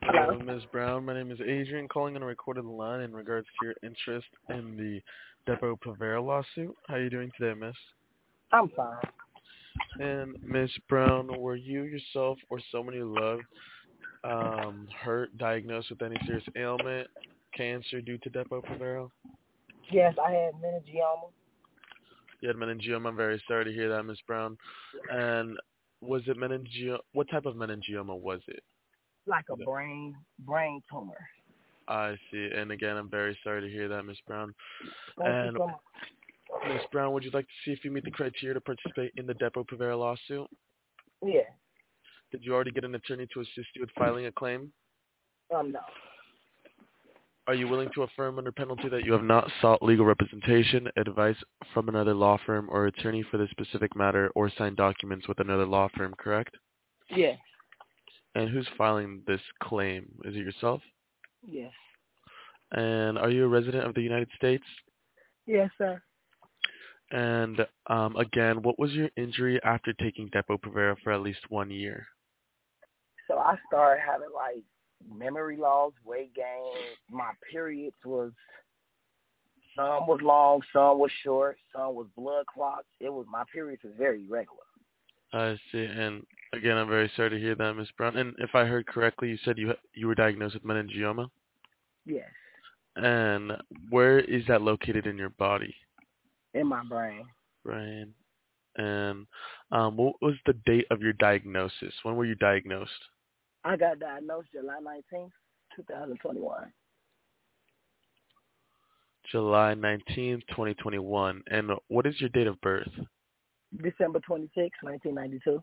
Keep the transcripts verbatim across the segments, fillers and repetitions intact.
Hello. Hello, Miz Brown. My name is Adrian, calling on a recorded line in regards to your interest in the Depo-Provera lawsuit. How are you doing today, Miss? I'm fine. And Miss Brown, were you yourself or someone you loved um, hurt, diagnosed with any serious ailment, cancer due to Depo-Provera? Yes, I had meningioma, You had meningioma. I'm very sorry to hear that, Miss Brown. And was it meningioma? What type of meningioma was it? like a brain brain tumor. I see. And again, I'm very sorry to hear that, Miss Brown. Thank you And so much. Miss Brown, would you like to see if you meet the criteria to participate in the Depo-Provera lawsuit? Yeah. Did you already get an attorney to assist you with filing a claim? Um. No. Are you willing to affirm under penalty that you have not sought legal representation, advice from another law firm or attorney for this specific matter, or signed documents with another law firm, correct? Yeah. And who's filing this claim? Is it yourself? Yes. And are you a resident of the United States? Yes, sir. And um, again, what was your injury after taking Depo-Provera for at least one year? So I started having like memory loss, weight gain. My periods was some was long, some was short, some was blood clots. It was my periods was very irregular. I see. And again, I'm very sorry to hear that, Miss Brown. And if I heard correctly, you said you you were diagnosed with meningioma. Yes. And where is that located in your body? In my brain. Brain. And um, what was the date of your diagnosis? When were you diagnosed? I got diagnosed July nineteenth, two thousand twenty-one. July nineteenth, twenty twenty-one. And what is your date of birth? December twenty-sixth, nineteen ninety-two.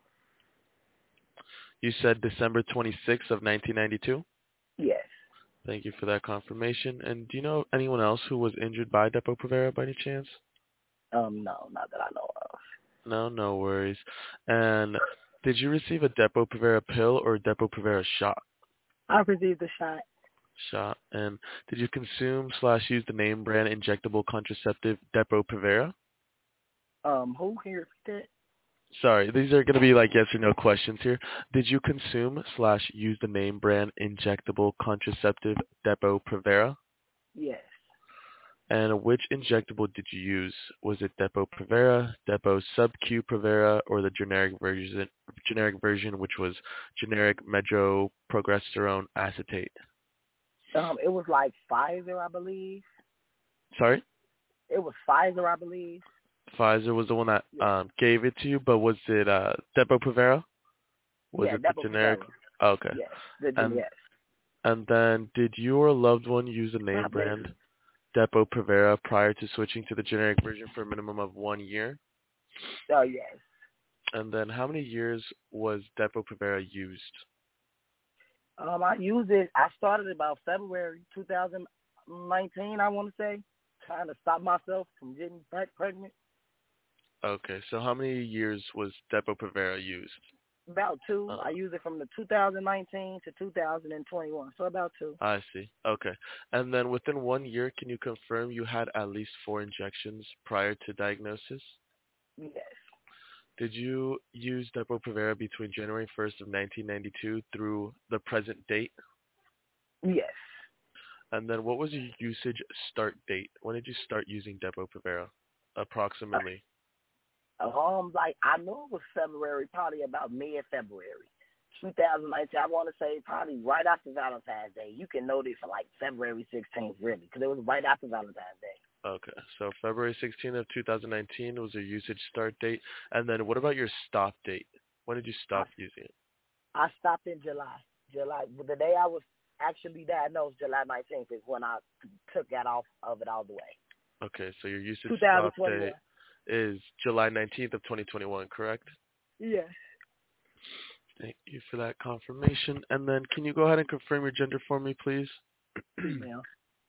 You said December twenty-sixth of nineteen ninety-two? Yes. Thank you for that confirmation. And do you know anyone else who was injured by Depo-Provera by any chance? Um. No, not that I know of. No, no worries. And did you receive a Depo-Provera pill or a Depo-Provera shot? I received a shot. Shot. And did you consume slash use the name brand injectable contraceptive Depo-Provera? Um, who can you repeat that? Sorry, these are going to be like yes or no questions here. Did you consume slash use the name brand injectable contraceptive Depo-Provera? Yes. And which injectable did you use? Was it Depo-Provera, Depo Sub-Q Provera, or the generic version, generic version, which was generic medroprogesterone acetate? Um, it was like Pfizer, I believe. Sorry, It was Pfizer, I believe. Pfizer was the one that Yes. um, gave it to you, but was it uh, Depo-Provera? Was Yeah, it the generic? Depo-Provera. Okay. Yes. The gen- And yes. and then did your loved one use the name Not me. brand Depo-Provera prior to switching to the generic version for a minimum of one year? Oh, yes. And then how many years was Depo-Provera used? Um, I used it. I started about February two thousand nineteen, I want to say, trying to stop myself from getting back pregnant. Okay, so how many years was Depo-Provera used? About two. Uh, I used it from the two thousand nineteen to two thousand twenty-one, so about two. I see. Okay. And then within one year, can you confirm you had at least four injections prior to diagnosis? Yes. Did you use Depo-Provera between January first of nineteen ninety-two through the present date? Yes. And then what was your usage start date? When did you start using Depo-Provera? Approximately. Um, like I know it was February, probably about mid-February, two thousand nineteen. I want to say probably right after Valentine's Day. You can know this for like February sixteenth, really, because it was right after Valentine's Day. Okay, so February sixteenth of two thousand nineteen was your usage start date. And then what about your stop date? When did you I stop using it? I stopped in July. July, the day I was actually diagnosed, July nineteenth, is when I took that off of it all the way. Okay, so your usage stop two thousand twenty-one. date is July nineteenth of twenty twenty-one, correct? Yes. Thank you for that confirmation. And then can you go ahead and confirm your gender for me, please? Female.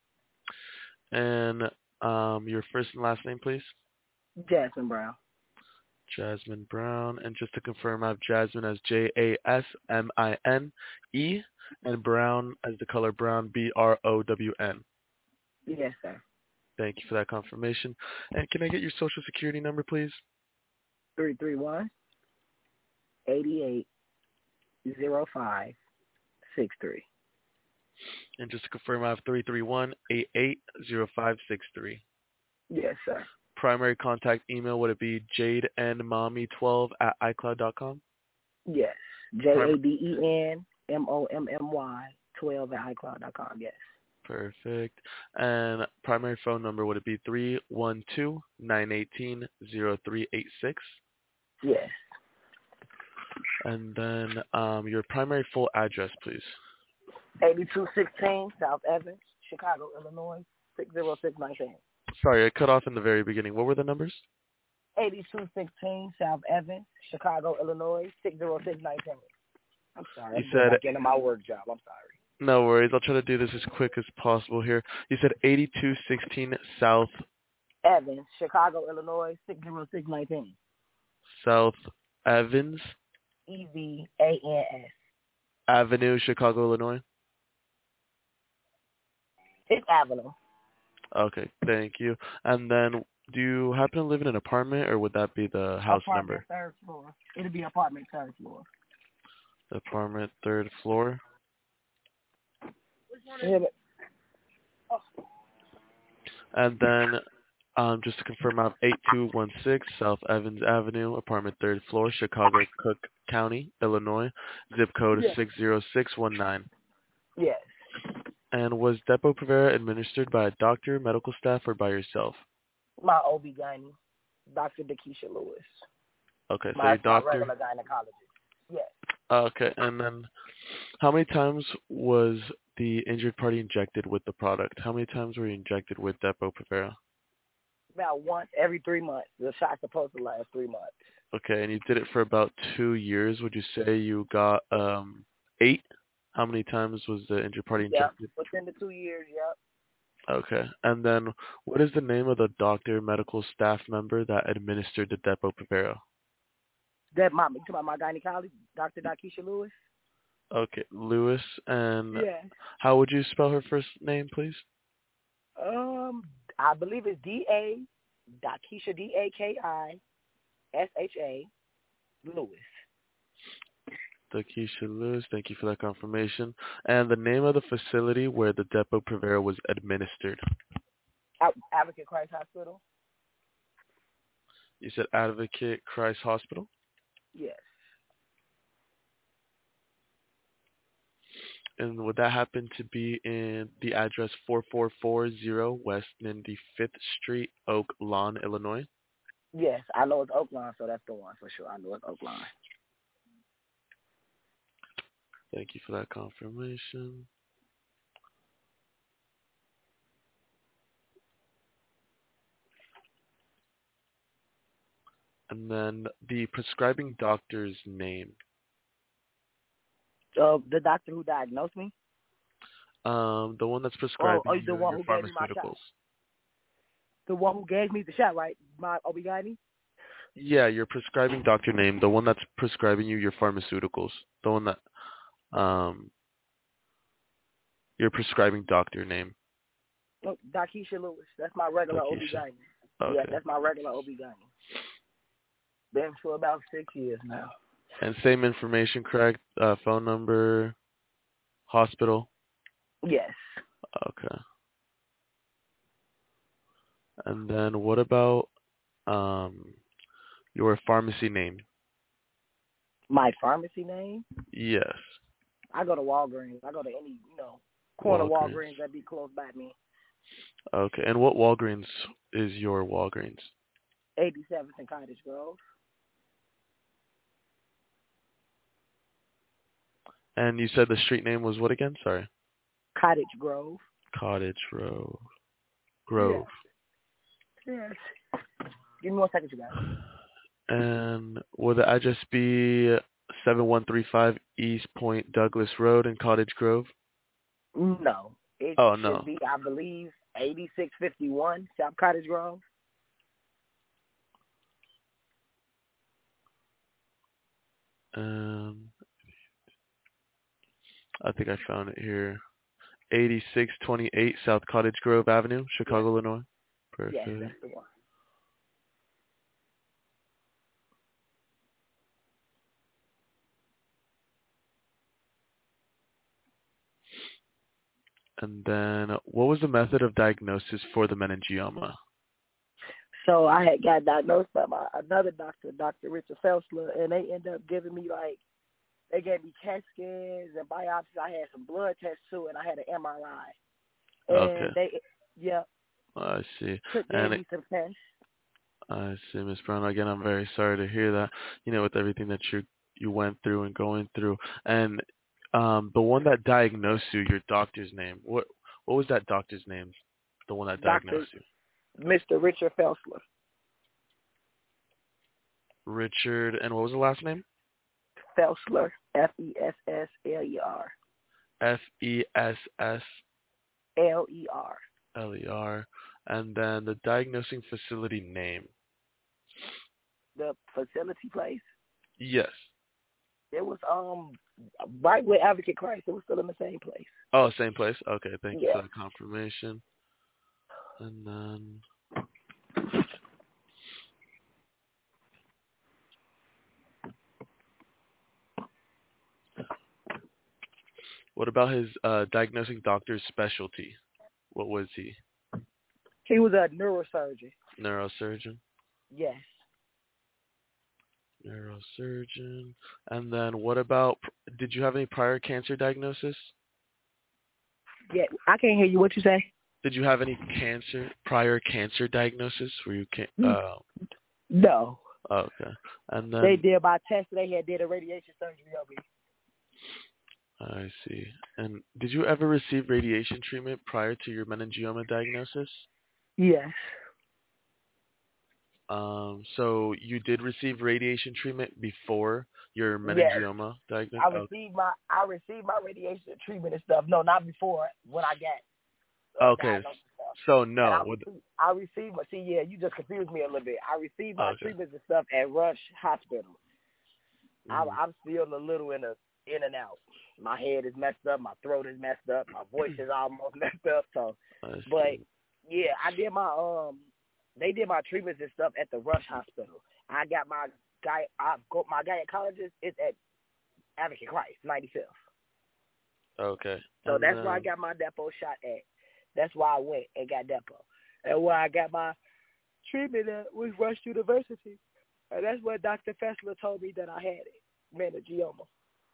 And um, your first and last name, please? Jasmine Brown. Jasmine Brown. And just to confirm, I have Jasmine as J A S M I N E and Brown as the color brown, B R O W N. Yes, sir. Thank you for that confirmation. And can I get your social security number, please? Three three one eighty eight zero five six three. And just to confirm, I have three three one, eight eight zero five six three. Yes, sir. Primary contact email, would it be jade and mommy twelve at icloud dot com? Yes. J Prim- A D E N M O M M Y twelve at iCloud dot com. Yes. Perfect. And primary phone number, would it be three one two, nine one eight, zero three eight six? Yes. And then um, your primary full address, please. eighty-two sixteen South Evans, Chicago, Illinois, six zero six one nine. Sorry, I cut off in the very beginning. What were the numbers? eighty-two sixteen South Evans, Chicago, Illinois, six zero six one nine. I'm sorry. You I'm said, back into my work job. I'm sorry. no worries. I'll try to do this as quick as possible here. You said eighty-two sixteen South Evans, Chicago, Illinois, six zero six one nine. South Evans E V A N S. Avenue, Chicago, Illinois. It's Avenue. Okay, thank you. And then, do you happen to live in an apartment, or would that be the house Apartment number? third floor. It'll be apartment third floor. Apartment third floor. Yeah, but, oh, And then, um, just to confirm, I have eight two one six South Evans Avenue, apartment third floor, Chicago, Cook County, Illinois. Zip code is yes. six zero six one nine. Yes. And was Depo-Provera administered by a doctor, medical staff, or by yourself? My O B G Y N, Doctor Dakisha Lewis. Okay, so My, your my doctor. regular gynecologist. Yes. Okay, and then how many times was the injured party injected with the product? How many times were you injected with Depo-Provera? About once every three months. The shot's supposed to last three months. Okay, and you did it for about two years. Would you say you got um eight? How many times was the injured party Yep. injected? Within the two years, yep. Okay, and then what is the name of the doctor, medical staff member that administered the Depo-Provera? That my, you talking about my gynecologist, Doctor Dakisha Lewis? Okay, Lewis, and Yes. how would you spell her first name, please? Um, I believe it's D A Dakisha D A K I S H A Lewis. Dakisha Lewis, thank you for that confirmation. And the name of the facility where the Depo-Provera was administered? Ad- Advocate Christ Hospital. You said Advocate Christ Hospital? Yes. And would that happen to be in the address four four four zero West ninety-fifth Street, Oak Lawn, Illinois? Yes, I know it's Oakland, so that's the one for sure. I know it's Oakland. Thank you for that confirmation. And then the prescribing doctor's name. Uh, the doctor who diagnosed me? Um, the one that's Oh, prescribing oh, you the one your who gave me my shot. pharmaceuticals. The one who gave me the shot, right? My O B G Y N? Yeah, your prescribing doctor name, the one that's prescribing you your pharmaceuticals. The one that, um, your prescribing doctor name. Oh, Dakisha Lewis. That's my regular Dakisha. O B G Y N. Okay. Yeah, that's my regular O B G Y N. Been for about six years now. And same information, correct? Uh, phone number, hospital. Yes. Okay. And then what about um your pharmacy name? My pharmacy name? Yes. I go to Walgreens. I go to any, you know, corner Walgreens. Walgreens that be close by me. Okay. And what Walgreens is your Walgreens? eighty-seventh and Cottage Grove. And you said the street name was what again? Sorry. Cottage Grove. Cottage Road. Grove. Yes. Yes. Give me one second, you guys. And will the address be seven one three five East Point Douglas Road in Cottage Grove? No. It Oh, should no. be, I believe, eighty-six fifty-one South Cottage Grove. Um, I think I found it here. eighty-six twenty-eight South Cottage Grove Avenue, Chicago, Yes. Illinois. Perfect. Yes, that's the one. And then what was the method of diagnosis for the meningioma? So I had got diagnosed by my another doctor, Doctor Richard Felsler, and they ended up giving me like they gave me CAT scans and biopsies. I had some blood tests too, and I had an M R I. And Okay. they, yeah, I see. took gave And me some tests. I see, Miss Brown. Again, I'm very sorry to hear that. You know, with everything that you you went through and going through, and um, the one that diagnosed you, your doctor's name. What what was that doctor's name? The one that Doctor diagnosed you. Mister Richard Felsler. Richard, and what was the last name? Felsler. F E S S L E R. F E S S L E R. L E R, and then the diagnosing facility name. The facility place. Yes. It was um right with Advocate Christ. It was still in the same place. Oh, same place. Okay, thank you Yeah. for the confirmation. And then what about his uh, diagnosing doctor's specialty? What was he? He was a neurosurgeon. Neurosurgeon. Yes. Neurosurgeon. And then what about, did you have any prior cancer diagnosis? Yeah. I can't hear you. What you say? Did you have any cancer, prior cancer diagnosis where you can't, uh, No. okay. And then, They did my test. They had did a radiation surgery on me. I see. And did you ever receive radiation treatment prior to your meningioma diagnosis? Yes. Um, so you did receive radiation treatment before your Yes. meningioma diagnosis? I received my I received my radiation treatment and stuff. No, not before. When I got uh, Okay. diagnosed and stuff. So And no. I Would, received, I received my see. Yeah, you just confused me a little bit. I received my okay. treatments and stuff at Rush Hospital. Mm. I, I'm still a little in a in and out. My head is messed up. My throat is messed up. My voice is almost messed up. So, but yeah, I did my um. They did my treatments and stuff at the Rush Hospital. I got my guy. I go my gynecologist is at Advocate Christ, ninety-fifth. Okay. So And that's then, where I got my depot shot at. That's why I went and got depot. And where I got my treatment at was Rush University. And that's where Doctor Fessler told me that I had it, meningioma.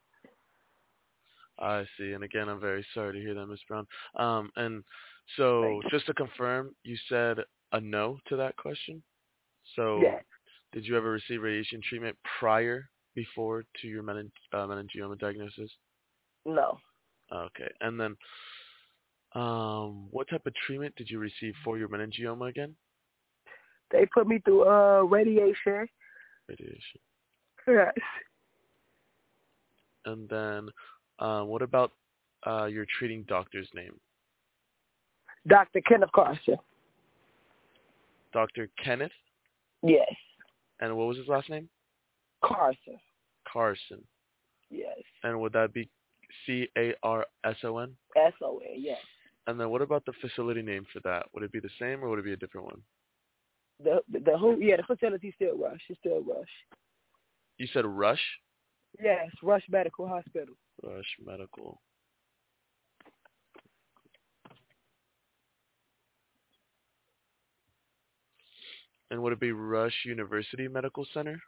I see. And again, I'm very sorry to hear that, Miss Brown. Um, and so just to confirm, you said a no to that question. So Yeah. did you ever receive radiation treatment prior, before to your menin- uh, meningioma diagnosis? No. Okay. And then um, what type of treatment did you receive for your meningioma again? They put me through uh radiation. Radiation. Yes. And then uh, what about uh, your treating doctor's name? Doctor Kenneth Carson. Doctor Kenneth? Yes. And what was his last name? Carson. Carson. Yes. And would that be C A R S O N? S O N, yes. And then what about the facility name for that? Would it be the same or would it be a different one? The the, the who yeah, the facility still Rush. It's still Rush. You said Rush? Yes, Rush Medical Hospital. Rush Medical. And would it be Rush University Medical Center?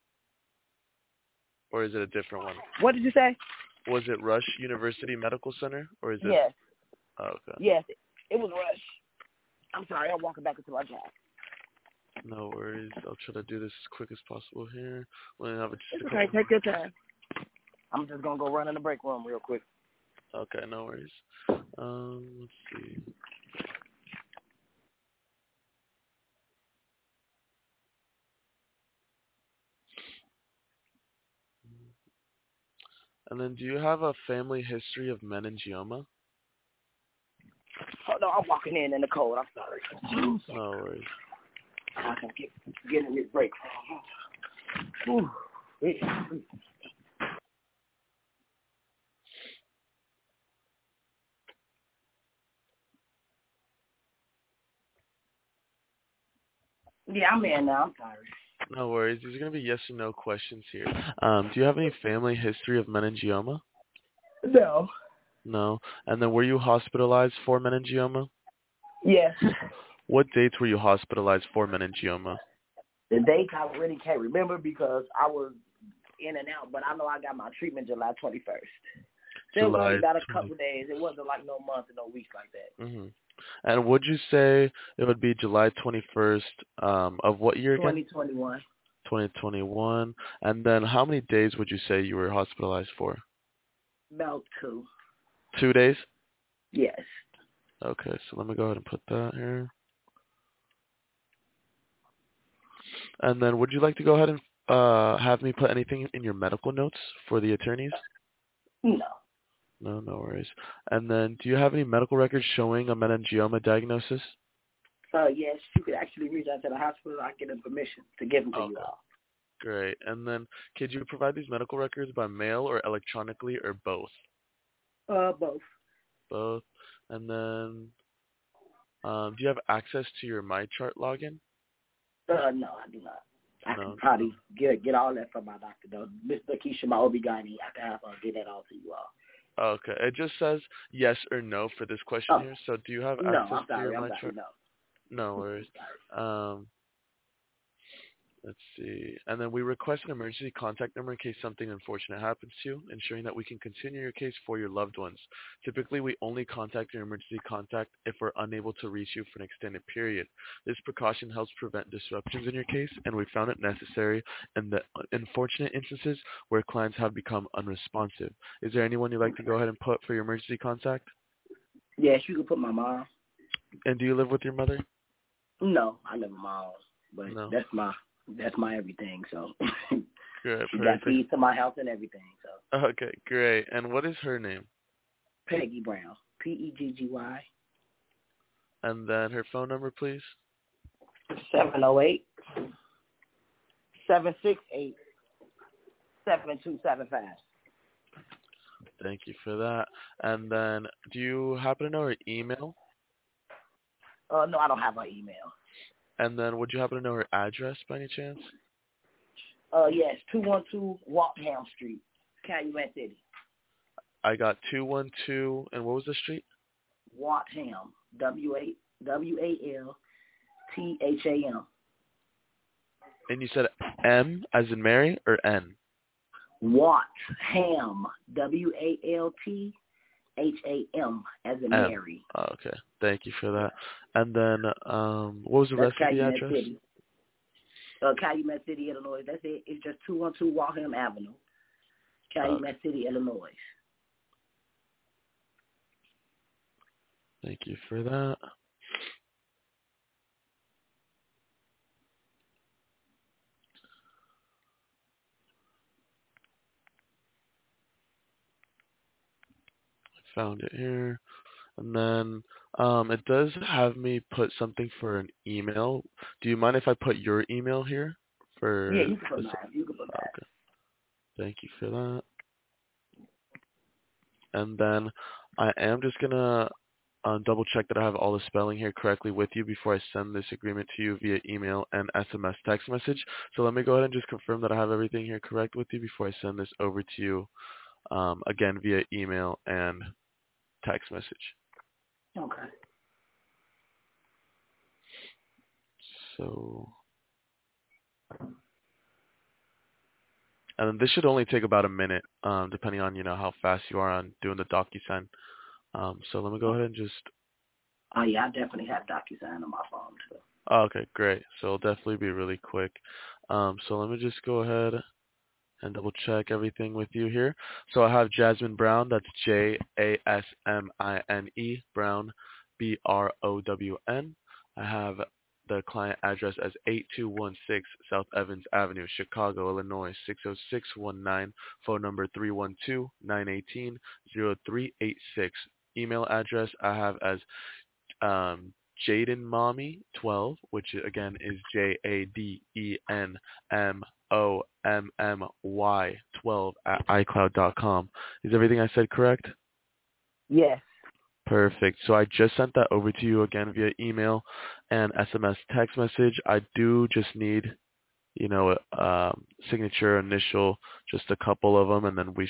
Or is it a different one? What did you say? Was it Rush University Medical Center? Or is it? Yes. Oh, okay. Yes, it was Rush. I'm sorry, I'm walking back into my job. No worries. I'll try to do this as quick as possible here. We'll have just It's a okay, couple take your time. I'm just going to go run in the break room real quick. Okay, no worries. Um, let's see. And then do you have a family history of meningioma? Oh, no, I'm walking in in the cold. I'm sorry. No worries. I can get, get in this break room. Yeah, I'm in now. I'm sorry. No worries. These are going to be yes or no questions here. Um, do you have any family history of meningioma? No. No. And then were you hospitalized for meningioma? Yes. What dates were you hospitalized for meningioma? The dates I really can't remember because I was in and out, but I know I got my treatment July twenty-first. So it was only July about a twentieth. couple days. It wasn't like no months and no weeks like that. Mm-hmm. And would you say it would be July twenty-first um, of what year again? twenty twenty-one. twenty twenty-one. And then how many days would you say you were hospitalized for? About two. Two days? Yes. Okay, so let me go ahead and put that here. And then would you like to go ahead and uh, have me put anything in your medical notes for the attorneys? No. No, no worries. And then do you have any medical records showing a meningioma diagnosis? Uh, yes, you could actually reach out to the hospital. I get them permission to give them to Okay, you all. great. And then could you provide these medical records by mail or electronically or both? Uh, both. Both. And then um, do you have access to your MyChart login? Uh, no, I do not. I No. can probably get get all that from my doctor, though. Miss Lakeisha, my O B G Y N, I can have her get that all to you all. Okay. It just says yes or no for this question Oh, here. So do you have no, access I'm to your sorry. I'm MyChart? sorry. No. No worries. Um, let's see. And then we request an emergency contact number in case something unfortunate happens to you, ensuring that we can continue your case for your loved ones. Typically, we only contact your emergency contact if we're unable to reach you for an extended period. This precaution helps prevent disruptions in your case, and we found it necessary in the unfortunate instances where clients have become unresponsive. Is there anyone you'd like to go ahead and put for your emergency contact? Yes, you can put my mom. And do you live with your mother? No, I live with my mom, but No. that's my that's my everything. So Good, she got perfect. keys to my house and everything. So Okay, great. And what is her name? Peggy Brown, P E G G Y, And then her phone number, please. seven zero eight seven six eight seven two seven five. Thank you for that. And then, do you happen to know her email? Uh, no, I don't have her email. And then, would you happen to know her address by any chance? Uh, yes, two one two Waltham Street, Calumet City. I got two one two, and what was the street? Waltham, W A W A L T H A M. And you said M as in Mary or N? Waltham, W A L T H A M as in M. Mary. Oh, okay. Thank you for that. And then, um, what was the That's rest of the Calumet address? City. Uh, Calumet City, Illinois. That's it. It's just two one two Waltham Avenue, Calumet Okay. City, Illinois. Thank you for that. Found it here. And then um, it does have me put something for an email. Do you mind if I put your email here Yeah, for you can put this? mine. You can put mine. Okay. Thank you for that. And then I am just gonna uh, double check that I have all the spelling here correctly with you before I send this agreement to you via email and S M S text message. So let me go ahead and just confirm that I have everything here correct with you before I send this over to you um, again via email and text message. Okay. So, and then this should only take about a minute, um, depending on you know how fast you are on doing the DocuSign. Um, so let me go ahead and just. Oh, yeah, I definitely have DocuSign on my phone, too. Oh, okay, great. So it'll definitely be really quick. Um, so let me just go ahead and double check everything with you here. So I have Jasmine Brown. That's J A S M I N E Brown, B R O W N. I have the client address as eight two one six South Evans Avenue, Chicago, Illinois six oh six one nine. Phone number three one two, nine one eight, zero three eight six. Email address I have as um, Jaden Mommy twelve, which again is J A D E N M O M M Y twelve at iCloud dot com. Is everything I said correct? Yes. Perfect. So I just sent that over to you again via email and S M S text message. I do just need, you know, um, signature, initial, just a couple of them, and then we should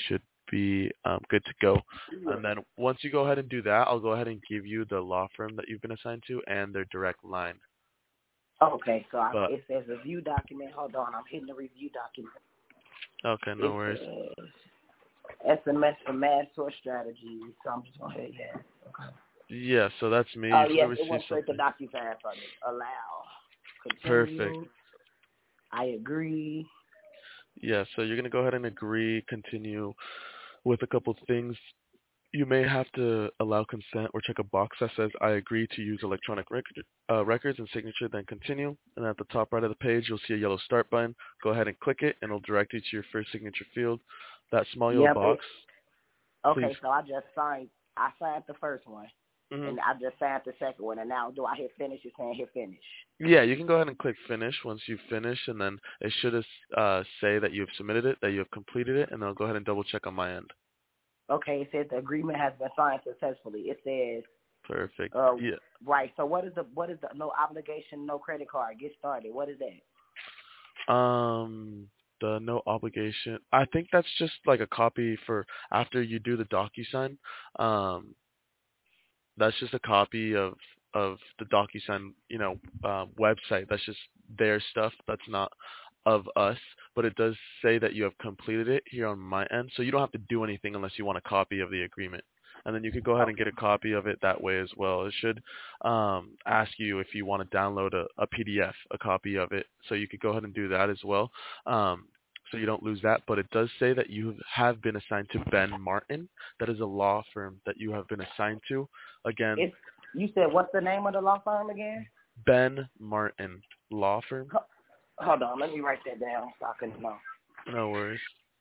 be um, good to go. And then once you go ahead and do that, I'll go ahead and give you the law firm that you've been assigned to and their direct line. Okay, so I, But it says review document. Hold on, I'm hitting the review document. okay, no It worries. says S M S for mass source strategy. So I'm just gonna hit yes. Okay. Yeah, so that's me. Oh You should yes, have it received went straight to something. DocuSign for me. Allow. Continue. Perfect. I agree. Yeah, so you're gonna go ahead and agree, continue with a couple things. You may have to allow consent or check a box that says I agree to use electronic record, uh, records and signature, then continue. And at the top right of the page, you'll see a yellow start button. Go ahead and click it, and it'll direct you to your first signature field. That small yellow Yep. It, box, please. okay, so I just signed. I signed the first one, hmm and I just signed the second one. And now, do I hit finish? It's saying hit finish. Yeah, you can go ahead and click finish once you finish, and then it should uh, say that you've submitted it, that you have completed it, and then I'll go ahead and double check on my end. Okay, it says the agreement has been signed successfully. It says, Perfect. uh, Yeah. right. So what is the what is the no obligation, no credit card? Get started. What is that? Um, the no obligation. I think that's just like a copy for after you do the DocuSign. Um, that's just a copy of of the DocuSign, you know, uh, website. That's just their stuff. That's not of us, but it does say that you have completed it here on my end. So you don't have to do anything unless you want a copy of the agreement. And then you could go ahead and get a copy of it that way as well. It should um, ask you if you want to download a, a P D F, a copy of it. So you could go ahead and do that as well. Um, so you don't lose that. But it does say that you have been assigned to Ben Martin. That is a law firm that you have been assigned to. Again, It's, you said what's the name of the law firm again? Ben Martin Law Firm. Hold on, let me write that down so I can know. No worries.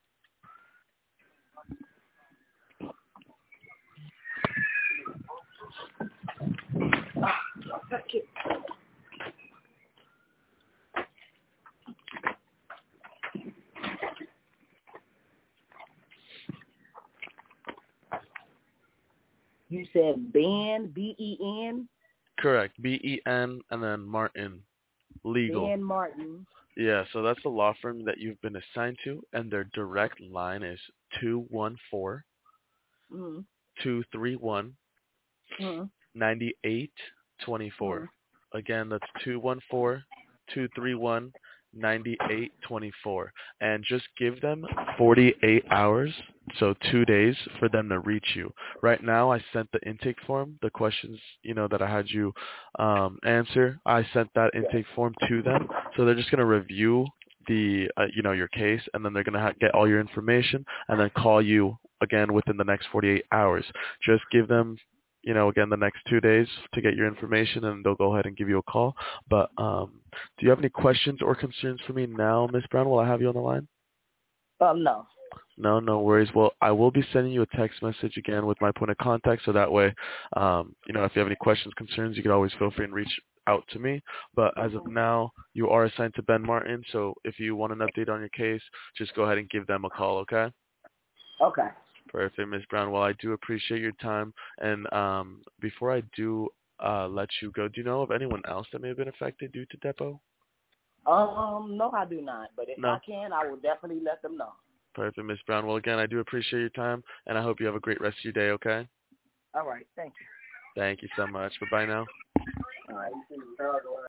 You said Ben, B E N? Correct. B E N and then Martin. Legal. Ben Martin. Yeah, so that's the law firm that you've been assigned to, and their direct line is two one four, two three one, nine eight two four. Again, that's two one four, two three one, nine eight two four. And just give them forty-eight hours, so two days, for them to reach you. Right now, I sent the intake form, the questions, you know, that I had you um, answer. I sent that intake form to them, so they're just going to review the, uh, you know, your case, and then they're going to ha- get all your information, and then call you again within the next forty-eight hours. Just give them, you know, again, the next two days to get your information, and they'll go ahead and give you a call. But um, do you have any questions or concerns for me now, Miss Brown, while I have you on the line? Um, no. No, no worries. Well, I will be sending you a text message again with my point of contact, so that way, um, you know, if you have any questions, concerns, you can always feel free and reach out to me. But as of now, you are assigned to Ben Martin, so if you want an update on your case, just go ahead and give them a call, okay? Okay. Perfect, Miz Brown. Well, I do appreciate your time. And um, before I do uh, let you go, do you know of anyone else that may have been affected due to Depot? Um, no, I do not. But if No. I can, I will definitely let them know. Perfect, Miz Brown. Well, again, I do appreciate your time, and I hope you have a great rest of your day, okay? All right. Thank you. Thank you so much. Bye-bye now. All right.